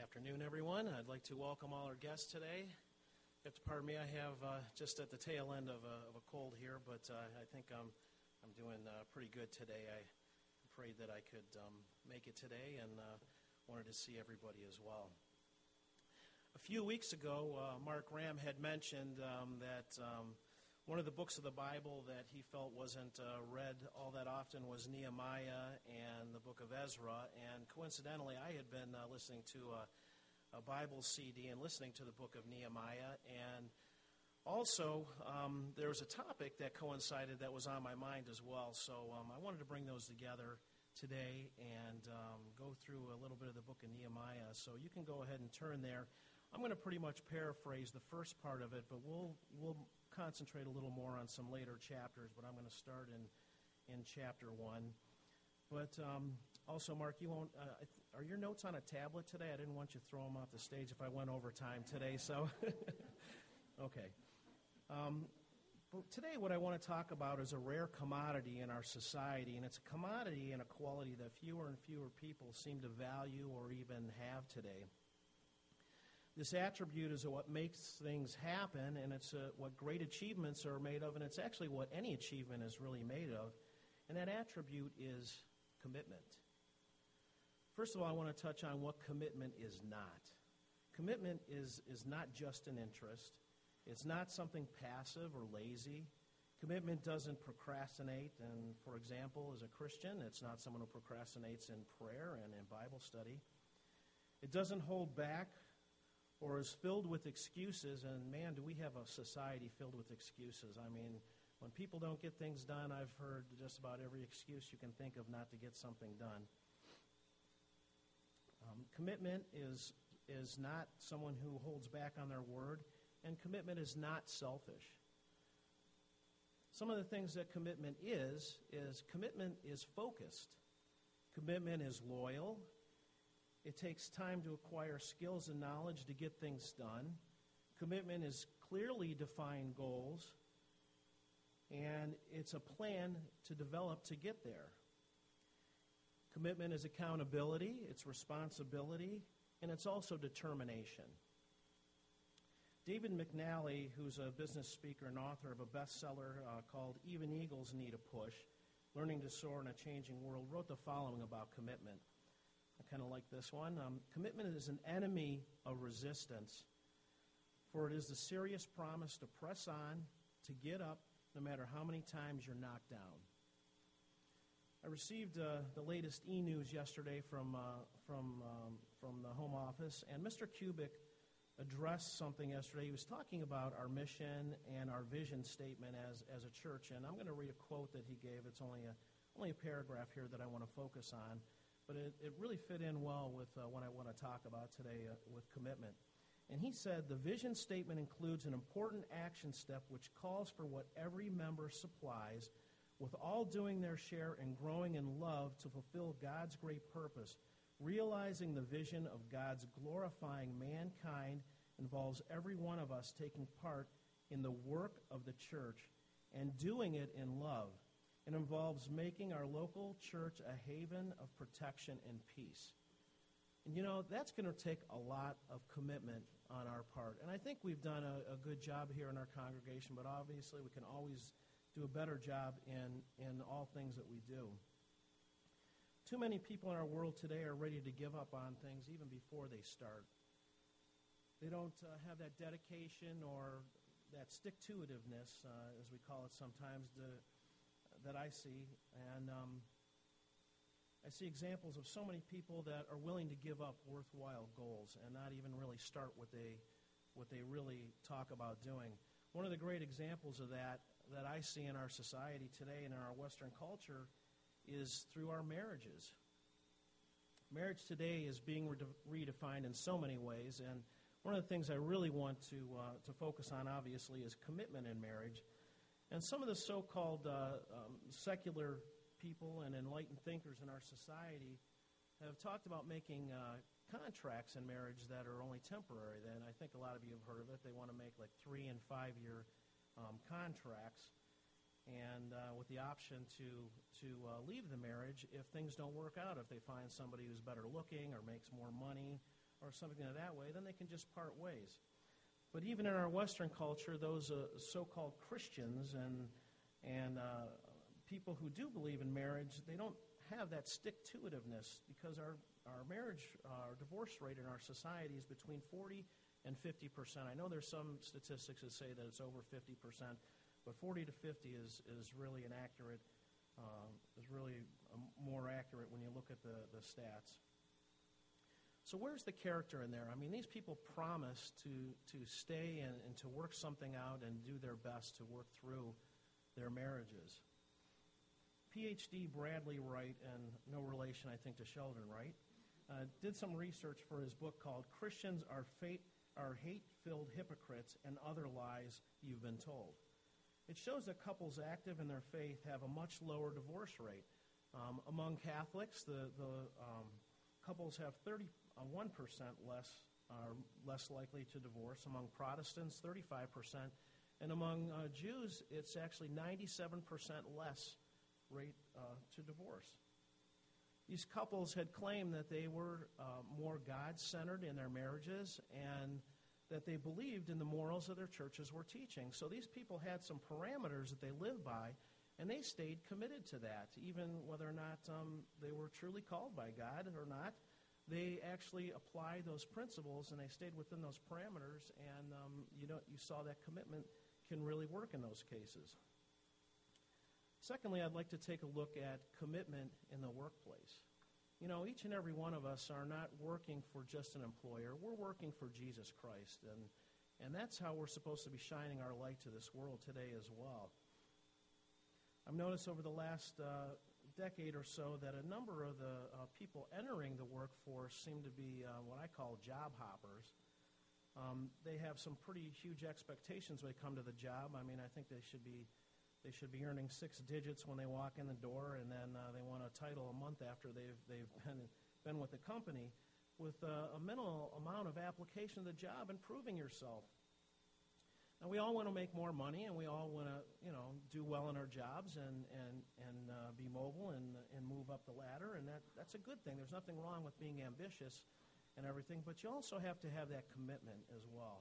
Afternoon, everyone. I'd like to welcome all our guests today. You have to pardon me. I have just at the tail end of a cold here, but I think I'm doing pretty good today. I prayed that I could make it today, and wanted to see everybody as well. A few weeks ago, Mark Ram had mentioned that one of the books of the Bible that he felt wasn't read all that often was Nehemiah and the book of Ezra. And coincidentally, I had been listening to a Bible CD and listening to the book of Nehemiah. And also, there was a topic that coincided that was on my mind as well. So I wanted to bring those together today and go through a little bit of the book of Nehemiah. So you can go ahead and turn there. I'm going to pretty much paraphrase the first part of it, but we'll concentrate a little more on some later chapters, but I'm going to start in chapter 1. But also, Mark, you won't. Are your notes on a tablet today? I didn't want you to throw them off the stage if I went over time today. So, okay. But today, what I want to talk about is a rare commodity in our society, and it's a commodity and a quality that fewer and fewer people seem to value or even have today. This attribute is what makes things happen, and it's what great achievements are made of, and it's actually what any achievement is really made of, and that attribute is commitment. First of all, I want to touch on what commitment is not. Commitment is not just an interest. It's not something passive or lazy. Commitment doesn't procrastinate, and for example, as a Christian, it's not someone who procrastinates in prayer and in Bible study. It doesn't hold back or is filled with excuses, and man, do we have a society filled with excuses. I mean, when people don't get things done, I've heard just about every excuse you can think of not to get something done. Commitment is not someone who holds back on their word, and commitment is not selfish. Some of the things that commitment is commitment is focused. Commitment is loyal. It takes time to acquire skills and knowledge to get things done. Commitment is clearly defined goals, and it's a plan to develop to get there. Commitment is accountability, it's responsibility, and it's also determination. David McNally, who's a business speaker and author of a bestseller called Even Eagles Need a Push, Learning to Soar in a Changing World, wrote the following about commitment. I kind of like this one. Commitment is an enemy of resistance, for it is the serious promise to press on, to get up, no matter how many times you're knocked down. I received the latest e-news yesterday from the Home Office, and Mr. Kubik addressed something yesterday. He was talking about our mission and our vision statement as a church, and I'm going to read a quote that he gave. It's only a paragraph here that I want to focus on. But it really fit in well with what I want to talk about today with commitment. And he said, the vision statement includes an important action step which calls for what every member supplies, with all doing their share in growing in love to fulfill God's great purpose. Realizing the vision of God's glorifying mankind involves every one of us taking part in the work of the church and doing it in love. It involves making our local church a haven of protection and peace. And you know, that's going to take a lot of commitment on our part. And I think we've done a good job here in our congregation, but obviously we can always do a better job in all things that we do. Too many people in our world today are ready to give up on things even before they start. They don't have that dedication or that stick-to-itiveness, as we call it sometimes, that I see, and I see examples of so many people that are willing to give up worthwhile goals and not even really start what they really talk about doing. One of the great examples of that I see in our society today and in our Western culture is through our marriages. Marriage today is being redefined in so many ways, and one of the things I really want to focus on, obviously, is commitment in marriage. And some of the so-called secular people and enlightened thinkers in our society have talked about making contracts in marriage that are only temporary. And I think a lot of you have heard of it. They want to make like 3- and 5-year contracts, and with the option to leave the marriage if things don't work out, if they find somebody who's better looking or makes more money or something that way, then they can just part ways. But even in our Western culture, those so-called Christians and people who do believe in marriage, they don't have that stick-to-itiveness because our divorce rate in our society is between 40 and 50%. I know there's some statistics that say that it's over 50%, but 40 to 50 is really more accurate when you look at the stats. So where's the character in there? I mean, these people promise to stay and to work something out and do their best to work through their marriages. PhD Bradley Wright, and no relation, I think, to Sheldon Wright, did some research for his book called Christians Are Hate-Filled Hypocrites and Other Lies You've Been Told. It shows that couples active in their faith have a much lower divorce rate. Among Catholics, the couples have 31% less likely to divorce. Among Protestants, 35%. And among Jews, it's actually 97% less rate to divorce. These couples had claimed that they were more God-centered in their marriages and that they believed in the morals that their churches were teaching. So these people had some parameters that they lived by, and they stayed committed to that, even whether or not they were truly called by God or not. They actually applied those principles, and they stayed within those parameters, and you saw that commitment can really work in those cases. Secondly, I'd like to take a look at commitment in the workplace. Each and every one of us are not working for just an employer. We're working for Jesus Christ, and that's how we're supposed to be shining our light to this world today as well. I've noticed over the last decade or so that a number of the people entering the workforce seem to be what I call job hoppers. They have some pretty huge expectations when they come to the job. I mean, I think they should be earning 6 digits when they walk in the door, and then they want a title a month after they've been with the company, with a minimal amount of application to the job and proving yourself. Now, we all want to make more money, and we all want to, do well in our jobs and be mobile and move up the ladder, and that's a good thing. There's nothing wrong with being ambitious and everything, but you also have to have that commitment as well.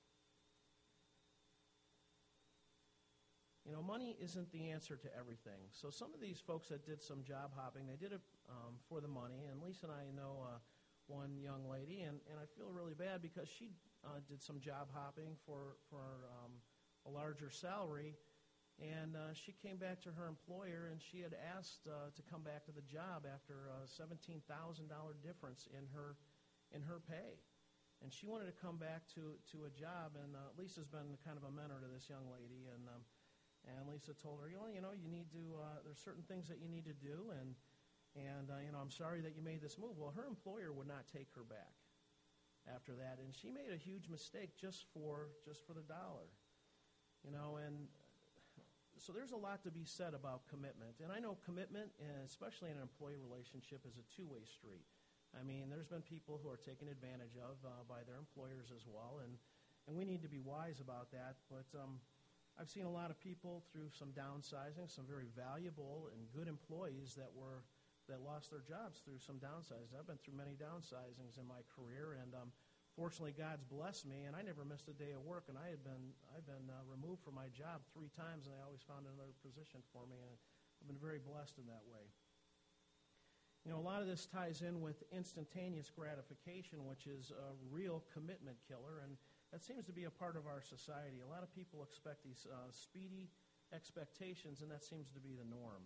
Money isn't the answer to everything. So some of these folks that did some job hopping, they did it for the money. And Lisa and I know one young lady, and I feel really bad because she did some job hopping for a larger salary. And she came back to her employer, and she had asked to come back to the job after a $17,000 difference in her pay. And she wanted to come back to a job, and Lisa's been kind of a mentor to this young lady, and Lisa told her, you need to, there's certain things that you need to do, and I'm sorry that you made this move. Well, her employer would not take her back after that, and she made a huge mistake just for the dollar, and so there's a lot to be said about commitment. And I know commitment, especially in an employee relationship, is a two-way street. I mean, there's been people who are taken advantage of by their employers as well, and we need to be wise about that, but I've seen a lot of people through some downsizing, some very valuable and good employees that lost their jobs through some downsizing. I've been through many downsizings in my career, and fortunately, God's blessed me, and I never missed a day of work. And I've been removed from my job 3 times, and I always found another position for me, and I've been very blessed in that way. A lot of this ties in with instantaneous gratification, which is a real commitment killer, and that seems to be a part of our society. A lot of people expect these speedy expectations, and that seems to be the norm.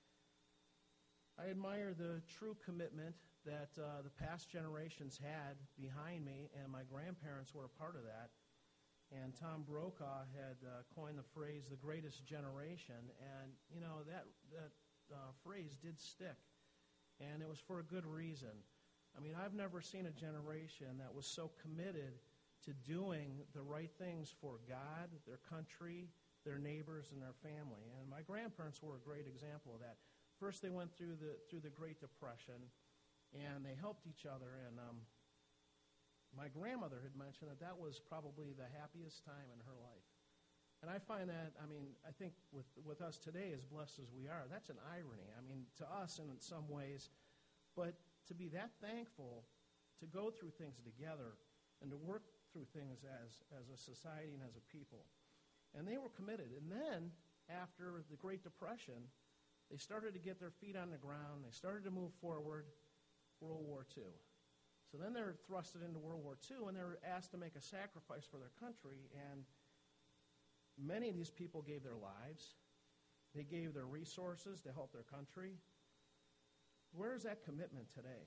I admire the true commitment that the past generations had behind me, and my grandparents were a part of that. And Tom Brokaw had coined the phrase, the greatest generation, and, that phrase did stick, and it was for a good reason. I mean, I've never seen a generation that was so committed to doing the right things for God, their country, their neighbors, and their family. And my grandparents were a great example of that. First, they went through the Great Depression, and they helped each other. And my grandmother had mentioned that was probably the happiest time in her life. And I find that, I think with us today, as blessed as we are, that's an irony. To us in some ways, but to be that thankful to to go through things together and to work through things as a society and as a people. And they were committed. And then, after the Great Depression, they started to get their feet on the ground. They started to move forward. World War II. So then they're thrusted into World War II, and they're asked to make a sacrifice for their country. And many of these people gave their lives. They gave their resources to help their country. Where is that commitment today?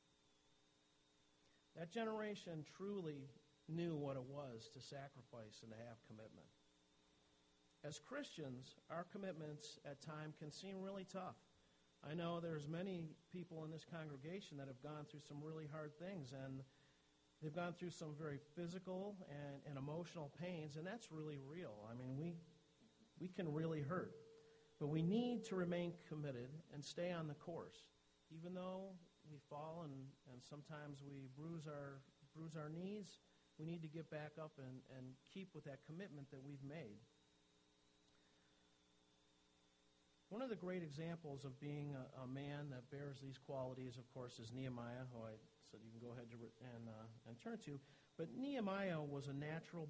That generation truly knew what it was to sacrifice and to have commitment. As Christians, our commitments at times can seem really tough. I know there's many people in this congregation that have gone through some really hard things, and they've gone through some very physical and emotional pains, and that's really real. I mean, we can really hurt. But we need to remain committed and stay on the course. Even though we fall and sometimes we bruise our knees, we need to get back up and keep with that commitment that we've made. One of the great examples of being a man that bears these qualities, of course, is Nehemiah, who I said you can go ahead and turn to. But Nehemiah was not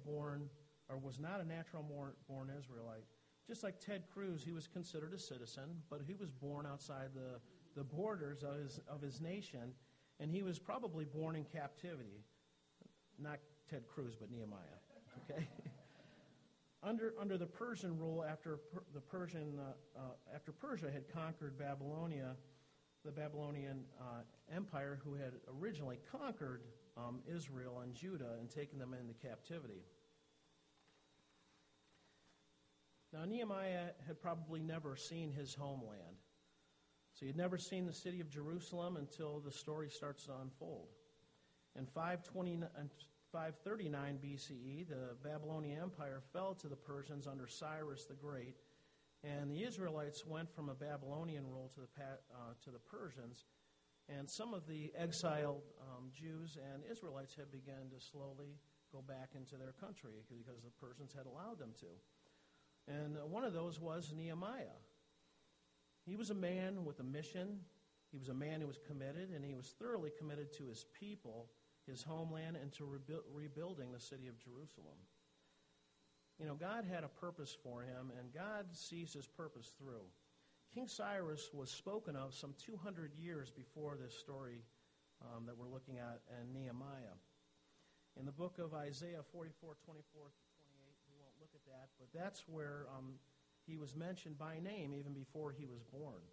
a natural born Israelite. Just like Ted Cruz, he was considered a citizen, but he was born outside the borders of his nation, and he was probably born in captivity. Not Ted Cruz, but Nehemiah. Okay. Under the Persian rule, after Persia had conquered Babylonia, the Babylonian Empire, who had originally conquered Israel and Judah and taken them into captivity. Now, Nehemiah had probably never seen his homeland. So he had never seen the city of Jerusalem until the story starts to unfold. In 539 BCE, the Babylonian Empire fell to the Persians under Cyrus the Great, and the Israelites went from a Babylonian rule to the Persians, and some of the exiled Jews and Israelites had begun to slowly go back into their country because the Persians had allowed them to. And one of those was Nehemiah. He was a man with a mission. He was a man who was committed, and he was thoroughly committed to his people, his homeland, and to rebuilding the city of Jerusalem. You know, God had a purpose for him, and God sees his purpose through. King Cyrus was spoken of some 200 years before this story that we're looking at in Nehemiah. In the book of Isaiah 44, 24 through 28, we won't look at that, but that's where he was mentioned by name even before he was born.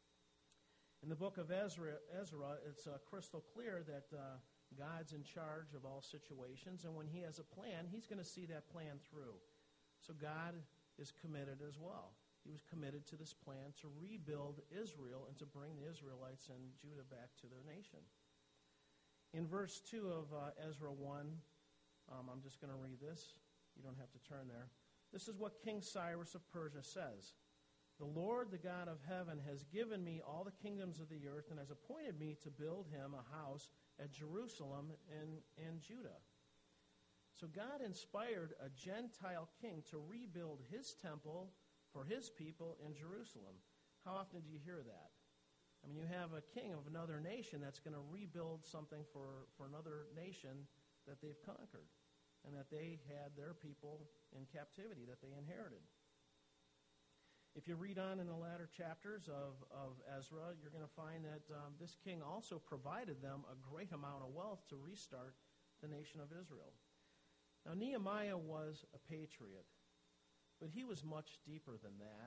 In the book of Ezra, it's crystal clear that God's in charge of all situations, and when he has a plan, he's going to see that plan through. So God is committed as well. He was committed to this plan to rebuild Israel and to bring the Israelites and Judah back to their nation. In verse 2 of Ezra 1, I'm just going to read this. You don't have to turn there. This is what King Cyrus of Persia says. The Lord, the God of heaven, has given me all the kingdoms of the earth and has appointed me to build him a house at Jerusalem in Judah. So God inspired a Gentile king to rebuild his temple for his people in Jerusalem. How often do you hear that? I mean, you have a king of another nation that's going to rebuild something for another nation that they've conquered and that they had their people in captivity that they inherited. If you read on in the latter chapters of Ezra, you're going to find that this king also provided them a great amount of wealth to restart the nation of Israel. Now, Nehemiah was a patriot, but he was much deeper than that.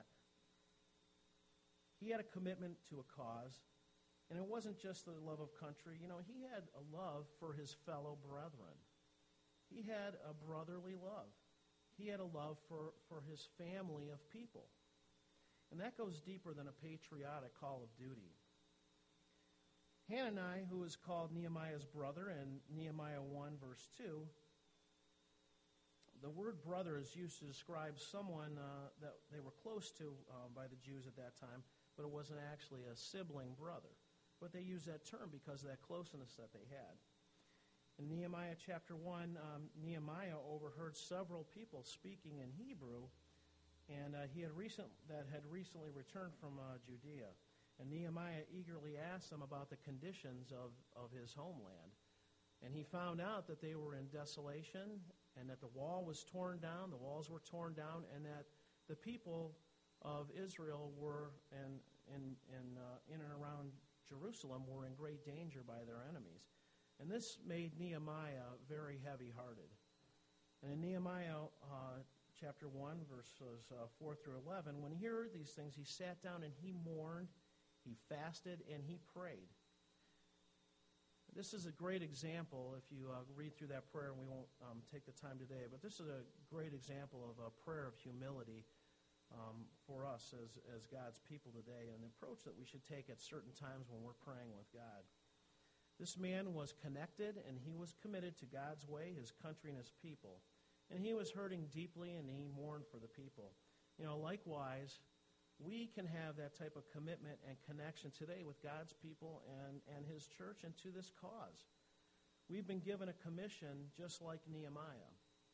He had a commitment to a cause, and it wasn't just the love of country. You know, he had a love for his fellow brethren. He had a brotherly love. He had a love for his family of people. And that goes deeper than a patriotic call of duty. Hanani, who is called Nehemiah's brother in Nehemiah 1, verse 2, the word brother is used to describe someone that they were close to by the Jews at that time, but it wasn't actually a sibling brother. But they used that term because of that closeness that they had. In Nehemiah chapter 1, Nehemiah overheard several people speaking in Hebrew, and he had recently returned from Judea. And Nehemiah eagerly asked them about the conditions of his homeland. And he found out that they were in desolation and that the wall was torn down, the walls were torn down, and that the people of Israel were in and around Jerusalem were in great danger by their enemies. And this made Nehemiah very heavy-hearted. And in Nehemiah chapter 1, verses 4 through 11, when he heard these things, he sat down and he mourned, he fasted, and he prayed. This is a great example, if you read through that prayer, and we won't take the time today, but this is a great example of a prayer of humility for us as God's people today, an approach that we should take at certain times when we're praying with God. This man was connected, and he was committed to God's way, his country, and his people. And he was hurting deeply, and he mourned for the people. Likewise, we can have that type of commitment and connection today with God's people and his church and to this cause. We've been given a commission just like Nehemiah.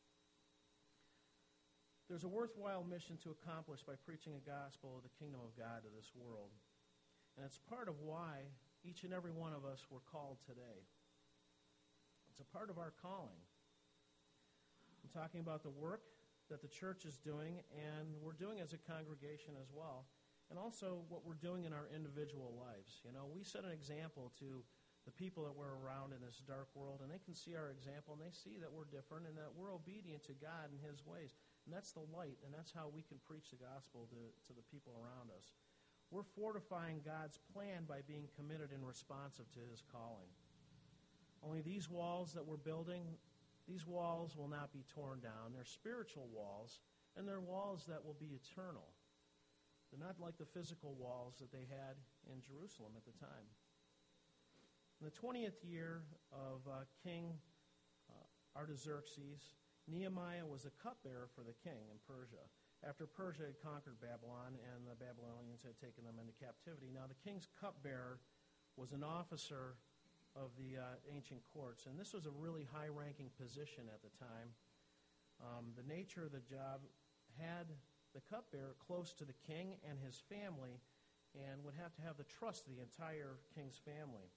There's a worthwhile mission to accomplish by preaching the gospel of the kingdom of God to this world. And it's part of why each and every one of us were called today. It's a part of our calling. I'm talking about the work that the church is doing, and we're doing as a congregation as well, and also what we're doing in our individual lives. We set an example to the people that we're around in this dark world, and they can see our example, and they see that we're different and that we're obedient to God and his ways. And that's the light, and that's how we can preach the gospel to the people around us. We're fortifying God's plan by being committed and responsive to his calling. Only these walls that we're building, these walls will not be torn down. They're spiritual walls, and they're walls that will be eternal. They're not like the physical walls that they had in Jerusalem at the time. In the 20th year of King Artaxerxes, Nehemiah was a cupbearer for the king in Persia, after Persia had conquered Babylon and the Babylonians had taken them into captivity. Now, the king's cupbearer was an officer of the ancient courts, and this was a really high-ranking position at the time. The nature of the job had the cupbearer close to the king and his family and would have to have the trust of the entire king's family.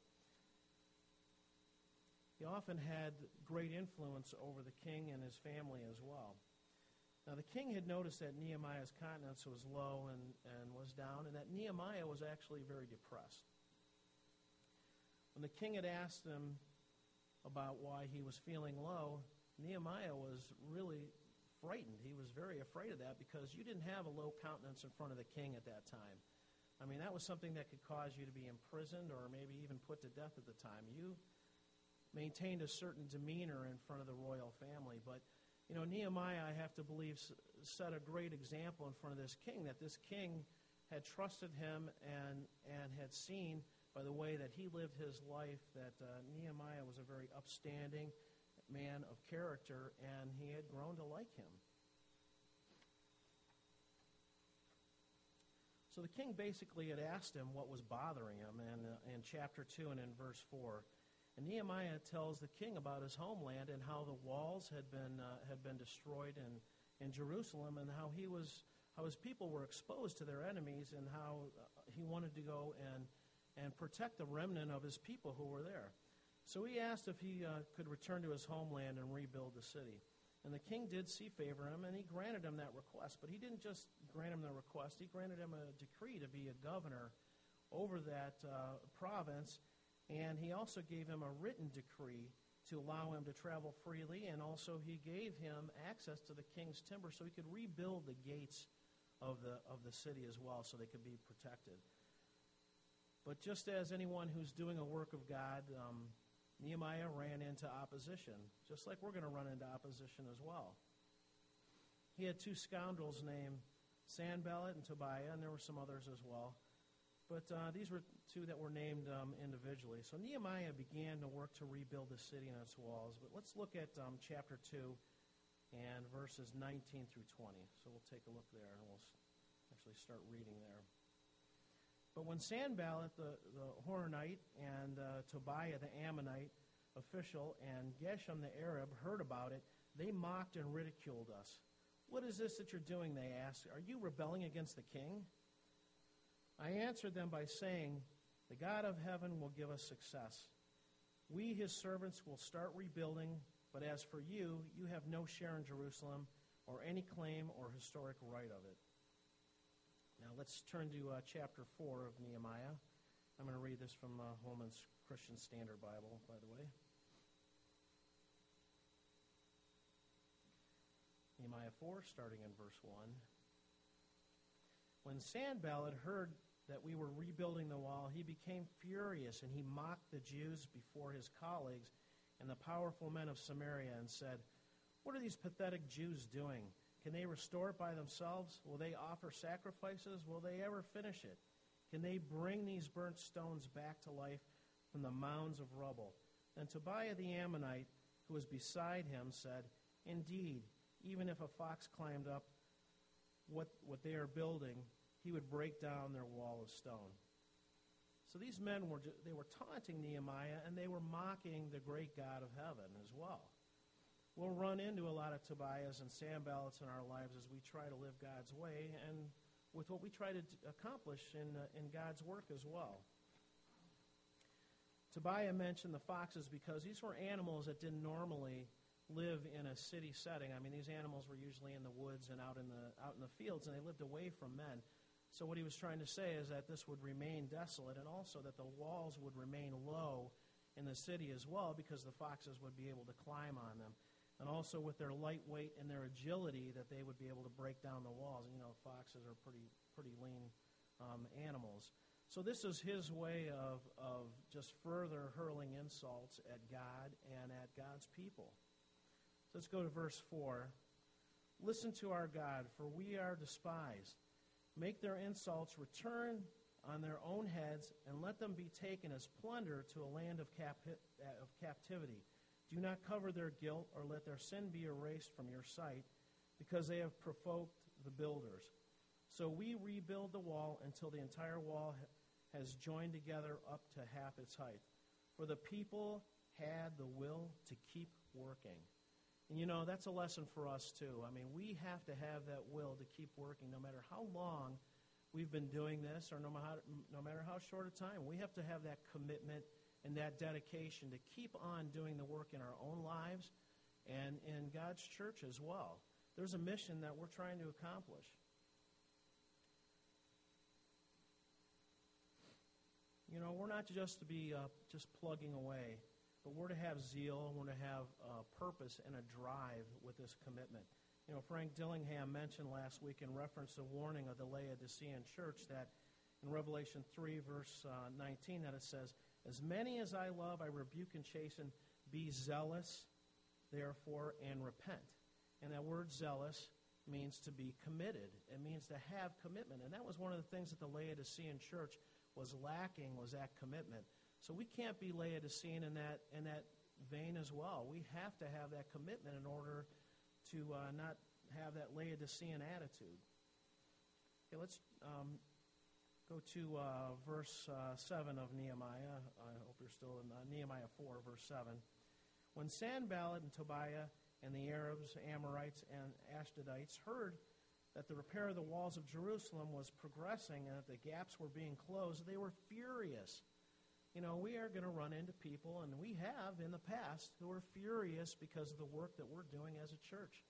He often had great influence over the king and his family as well. Now, the king had noticed that Nehemiah's countenance was low and was down, and that Nehemiah was actually very depressed. When the king had asked him about why he was feeling low, Nehemiah was really frightened. He was very afraid of that because you didn't have a low countenance in front of the king at that time. I mean, that was something that could cause you to be imprisoned or maybe even put to death at the time. You maintained a certain demeanor in front of the royal family. But, Nehemiah, I have to believe, set a great example in front of this king, that this king had trusted him and had seen by the way that he lived his life that Nehemiah was a very upstanding man of character, and he had grown to like him. So the king basically had asked him what was bothering him in chapter 2 and in verse 4. And Nehemiah tells the king about his homeland and how the walls had been destroyed in Jerusalem, and how his people were exposed to their enemies, and how he wanted to go and protect the remnant of his people who were there. So he asked if he could return to his homeland and rebuild the city. And the king did see favor him, and he granted him that request. But he didn't just grant him the request. He granted him a decree to be a governor over that province. And he also gave him a written decree to allow him to travel freely, and also he gave him access to the king's timber so he could rebuild the gates of the city as well so they could be protected. But just as anyone who's doing a work of God, Nehemiah ran into opposition, just like we're going to run into opposition as well. He had two scoundrels named Sanballat and Tobiah, and there were some others as well. But these were two that were named individually. So Nehemiah began to work to rebuild the city and its walls. But let's look at chapter 2 and verses 19 through 20. So we'll take a look there, and we'll actually start reading there. But when Sanballat the Horonite and Tobiah the Ammonite official and Geshem the Arab heard about it, they mocked and ridiculed us. "What is this that you're doing?" they asked. "Are you rebelling against the king?" I answered them by saying, "The God of heaven will give us success." We, his servants, will start rebuilding, but as for you, you have no share in Jerusalem or any claim or historic right of it. Now let's turn to chapter 4 of Nehemiah. I'm going to read this from Holman's Christian Standard Bible, by the way. Nehemiah 4, starting in verse 1. When Sanballat heard that we were rebuilding the wall, he became furious, and he mocked the Jews before his colleagues and the powerful men of Samaria and said, "What are these pathetic Jews doing? Can they restore it by themselves? Will they offer sacrifices? Will they ever finish it? Can they bring these burnt stones back to life from the mounds of rubble?" Then Tobiah the Ammonite, who was beside him, said, "Indeed, even if a fox climbed up what they are building, he would break down their wall of stone." So these men were taunting Nehemiah, and they were mocking the great God of heaven as well. We'll run into a lot of Tobiahs and Sanballats in our lives as we try to live God's way and with what we try to accomplish in God's work as well. Tobiah mentioned the foxes because these were animals that didn't normally live in a city setting. I mean, these animals were usually in the woods and out in the fields, and they lived away from men. So what he was trying to say is that this would remain desolate, and also that the walls would remain low in the city as well, because the foxes would be able to climb on them. And also with their lightweight and their agility, that they would be able to break down the walls. You know, foxes are pretty lean animals. So this is his way of just further hurling insults at God and at God's people. So let's go to verse 4. "Listen to our God, for we are despised. Make their insults return on their own heads, and let them be taken as plunder to a land of captivity. Do not cover their guilt, or let their sin be erased from your sight, because they have provoked the builders. So we rebuild the wall until the entire wall has joined together up to half its height. For the people had the will to keep working." And you know, that's a lesson for us too. I mean, we have to have that will to keep working no matter how long we've been doing this, or no matter how short a time. We have to have that commitment and that dedication to keep on doing the work in our own lives and in God's church as well. There's a mission that we're trying to accomplish. You know, we're not just to be just plugging away, but we're to have zeal, and we're to have purpose and a drive with this commitment. You know, Frank Dillingham mentioned last week in reference to the warning of the Laodicean church that in Revelation 3, verse 19, that it says, "As many as I love, I rebuke and chasten. Be zealous, therefore, and repent." And that word zealous means to be committed. It means to have commitment. And that was one of the things that the Laodicean church was lacking, was that commitment. So we can't be Laodicean in that vein as well. We have to have that commitment in order to not have that Laodicean attitude. Okay, let's go to verse 7 of Nehemiah. I hope you're still in Nehemiah 4, verse 7. "When Sanballat and Tobiah and the Arabs, Amorites, and Ashdodites heard that the repair of the walls of Jerusalem was progressing and that the gaps were being closed, they were furious." You know, we are going to run into people, and we have in the past, who are furious because of the work that we're doing as a church.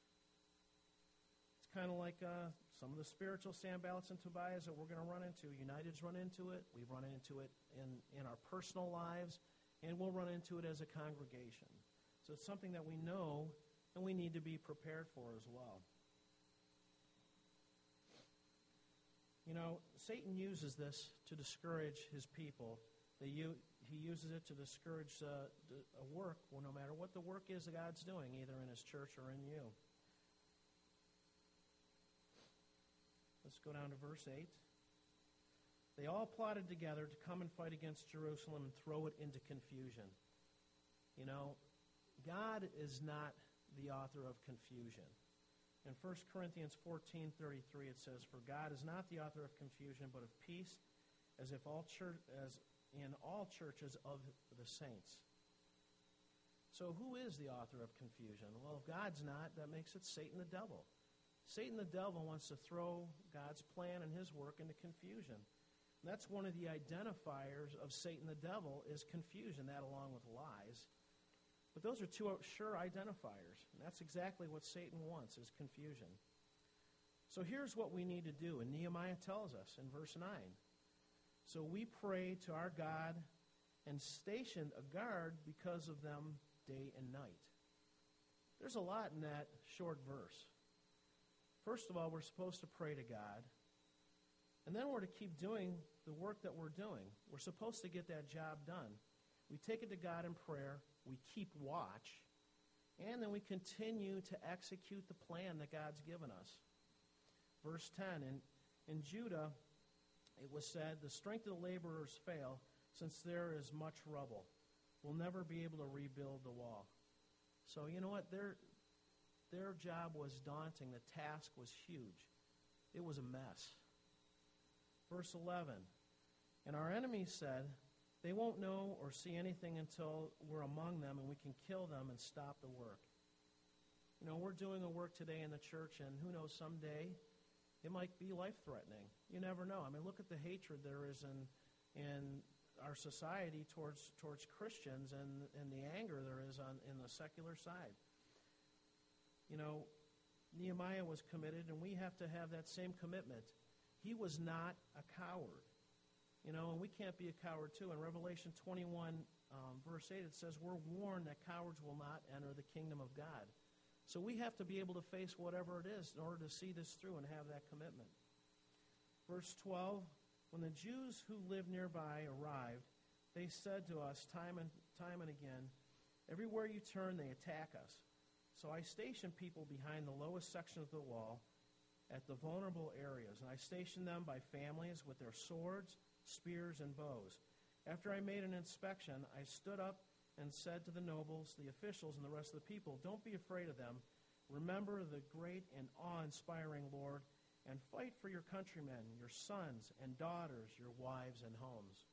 It's kind of like some of the spiritual Sanballats and Tobiahs that we're going to run into. United's run into it. We've run into it in our personal lives, and we'll run into it as a congregation. So it's something that we know and we need to be prepared for as well. You know, Satan uses this to discourage his people. He uses it to discourage a work, well, no matter what the work is that God's doing, either in his church or in you. Let's go down to verse 8. "They all plotted together to come and fight against Jerusalem and throw it into confusion." You know, God is not the author of confusion. In 1 Corinthians 14:33 it says, "For God is not the author of confusion, but of peace, as in all churches of the saints." So who is the author of confusion? Well, if God's not, that makes it Satan the devil. Satan the devil wants to throw God's plan and his work into confusion. And that's one of the identifiers of Satan the devil is confusion, that along with lies. But those are two sure identifiers. And that's exactly what Satan wants, is confusion. So here's what we need to do. And Nehemiah tells us in verse 9. So we prayed to our God and stationed a guard because of them day and night. There's a lot in that short verse. First of all, we're supposed to pray to God. And then we're to keep doing the work that we're doing. We're supposed to get that job done. We take it to God in prayer. We keep watch. And then we continue to execute the plan that God's given us. Verse 10, in Judah, it was said, the strength of the laborers fail, since there is much rubble. We'll never be able to rebuild the wall. So you know what? Their job was daunting. The task was huge. It was a mess. Verse 11, and our enemies said, they won't know or see anything until we're among them and we can kill them and stop the work. You know, we're doing a work today in the church, and who knows, someday it might be life-threatening. You never know. I mean, look at the hatred there is in our society towards Christians and the anger there is in the secular side. You know, Nehemiah was committed, and we have to have that same commitment. He was not a coward. You know, and we can't be a coward too. In Revelation 21, verse 8, it says, we're warned that cowards will not enter the kingdom of God. So we have to be able to face whatever it is in order to see this through and have that commitment. Verse 12, when the Jews who lived nearby arrived, they said to us time and again, everywhere you turn, they attack us. So I stationed people behind the lowest section of the wall at the vulnerable areas, and I stationed them by families with their swords, spears, and bows. After I made an inspection, I stood up and said to the nobles, the officials, and the rest of the people, don't be afraid of them. Remember the great and awe-inspiring Lord, and fight for your countrymen, your sons and daughters, your wives and homes.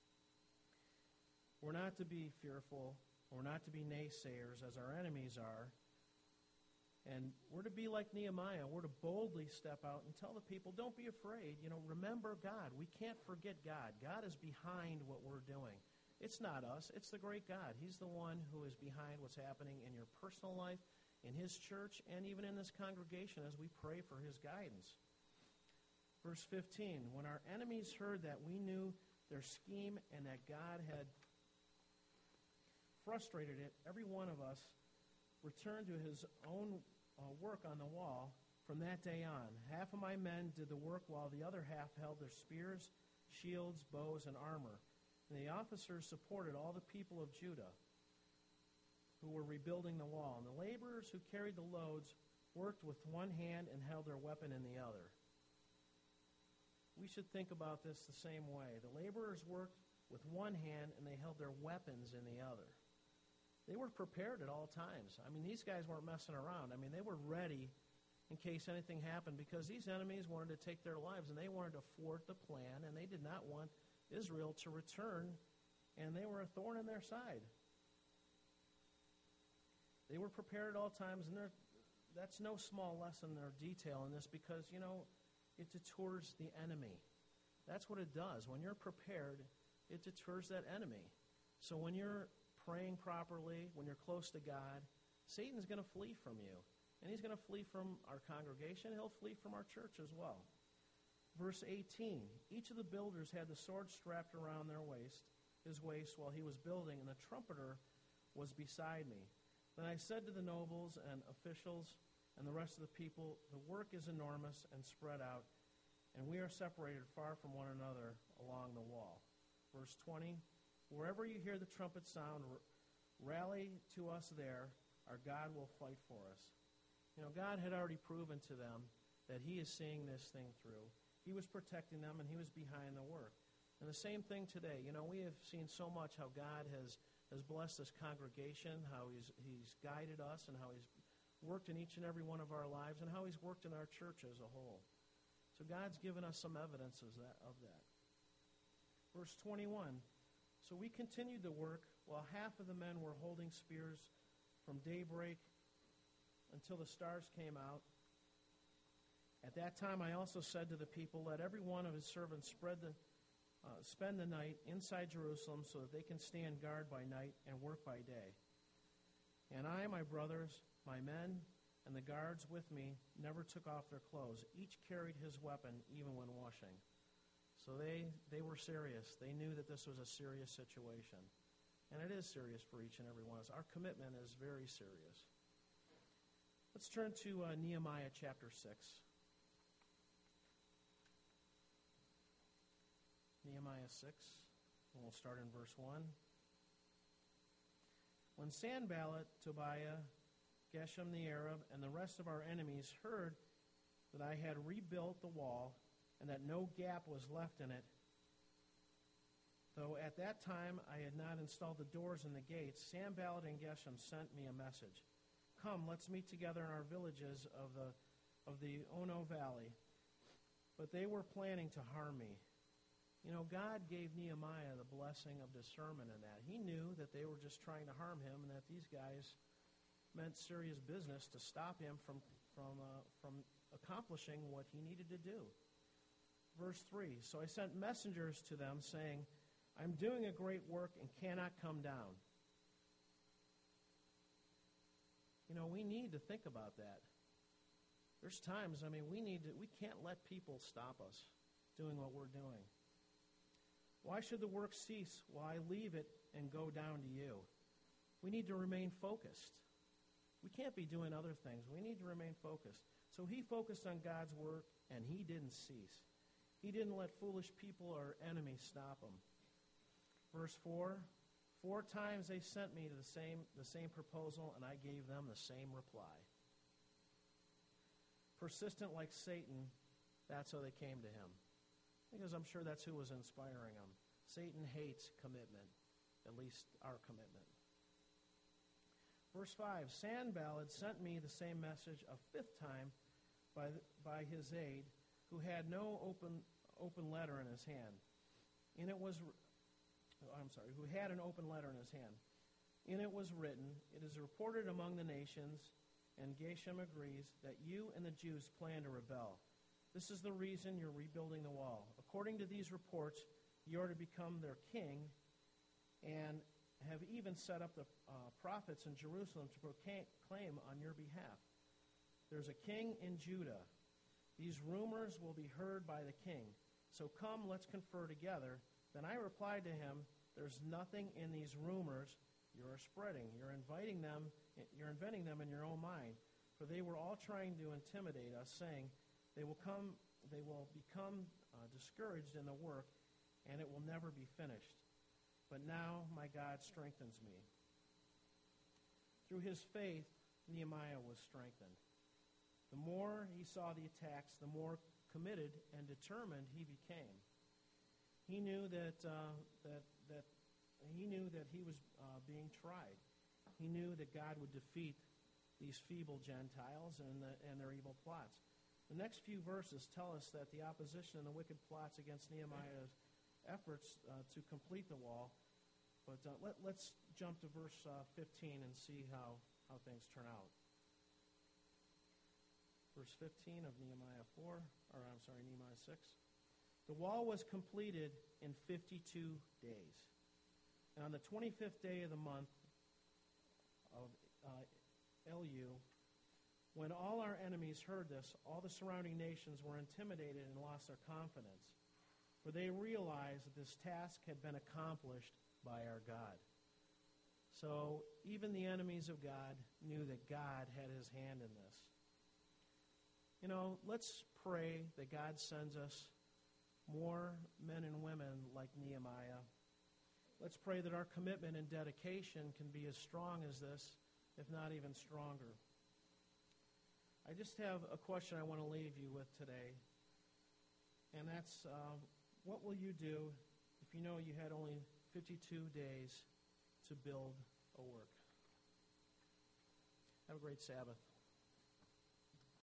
We're not to be fearful. We're not to be naysayers as our enemies are. And we're to be like Nehemiah. We're to boldly step out and tell the people, don't be afraid. You know, remember God. We can't forget God. God is behind what we're doing. It's not us. It's the great God. He's the one who is behind what's happening in your personal life, in his church, and even in this congregation as we pray for his guidance. Verse 15, when our enemies heard that, we knew their scheme and that God had frustrated it, every one of us returned to his own work on the wall from that day on. Half of my men did the work while the other half held their spears, shields, bows, and armor. And the officers supported all the people of Judah who were rebuilding the wall. And the laborers who carried the loads worked with one hand and held their weapon in the other. We should think about this the same way. The laborers worked with one hand and they held their weapons in the other. They were prepared at all times. I mean, these guys weren't messing around. I mean, they were ready in case anything happened because these enemies wanted to take their lives and they wanted to thwart the plan, and they did not want Israel to return, and they were a thorn in their side. They were prepared at all times, and that's no small lesson or detail in this because, you know, it deters the enemy. That's what it does. When you're prepared, it deters that enemy. So when you're praying properly, when you're close to God, Satan's going to flee from you. And he's going to flee from our congregation. He'll flee from our church as well. Verse 18, each of the builders had the sword strapped around his waist while he was building, and the trumpeter was beside me. Then I said to the nobles and officials and the rest of the people, the work is enormous and spread out, and we are separated far from one another along the wall. Verse 20, wherever you hear the trumpet sound, rally to us there. Our God will fight for us. You know, God had already proven to them that he is seeing this thing through. He was protecting them, and he was behind the work. And the same thing today. You know, we have seen so much how God has blessed this congregation, how he's guided us, and how he's worked in each and every one of our lives, and how he's worked in our church as a whole. So God's given us some evidence of that. Verse 21, so we continued the work while half of the men were holding spears from daybreak until the stars came out. At that time I also said to the people, let every one of his servants spread the spend the night inside Jerusalem so that they can stand guard by night and work by day. And I, my brothers, my men, and the guards with me never took off their clothes. Each carried his weapon, even when washing. So they were serious. They knew that this was a serious situation. And it is serious for each and every one of us. Our commitment is very serious. Let's turn to Nehemiah chapter 6. Nehemiah 6, and we'll start in verse 1. When Sanballat, Tobiah, Geshem the Arab, and the rest of our enemies heard that I had rebuilt the wall and that no gap was left in it, though at that time I had not installed the doors and the gates, Sanballat and Geshem sent me a message. Come, let's meet together in our villages of the Ono Valley. But they were planning to harm me. You know, God gave Nehemiah the blessing of discernment in that. He knew that they were just trying to harm him and that these guys meant serious business to stop him from accomplishing what he needed to do. Verse 3, so I sent messengers to them saying, I'm doing a great work and cannot come down. You know, we need to think about that. There's times, we can't let people stop us doing what we're doing. Why should the work cease while I leave it and go down to you? We need to remain focused. We can't be doing other things. We need to remain focused. So he focused on God's work, and he didn't cease. He didn't let foolish people or enemies stop him. Verse 4, 4 times they sent me to the same proposal, and I gave them the same reply. Persistent like Satan, that's how they came to him. Because I'm sure that's who was inspiring them. Satan hates commitment, at least our commitment. Verse 5, Sanballat sent me the same message a 5th time by his aide, who had no open letter in his hand. Who had an open letter in his hand. In it was written, it is reported among the nations, and Geshem agrees, that you and the Jews plan to rebel. This is the reason you're rebuilding the wall. According to these reports, you are to become their king and have even set up the prophets in Jerusalem to proclaim on your behalf. There's a king in Judah. These rumors will be heard by the king. So come, let's confer together. Then I replied to him, there's nothing in these rumors you're spreading. You're inventing them in your own mind. For they were all trying to intimidate us, saying, They will become discouraged in the work, and it will never be finished. But now my God strengthens me. Through his faith, Nehemiah was strengthened. The more he saw the attacks, the more committed and determined he became. He knew that he was being tried. He knew that God would defeat these feeble Gentiles and their evil plots. The next few verses tell us that the opposition and the wicked plots against Nehemiah's efforts to complete the wall. But let's jump to verse 15 and see how things turn out. Verse 15 of Nehemiah 6. The wall was completed in 52 days. And on the 25th day of the month of Elul, when all our enemies heard this, all the surrounding nations were intimidated and lost their confidence, for they realized that this task had been accomplished by our God. So even the enemies of God knew that God had his hand in this. You know, let's pray that God sends us more men and women like Nehemiah. Let's pray that our commitment and dedication can be as strong as this, if not even stronger. I just have a question I want to leave you with today, and that's, what will you do if you know you had only 52 days to build a work? Have a great Sabbath.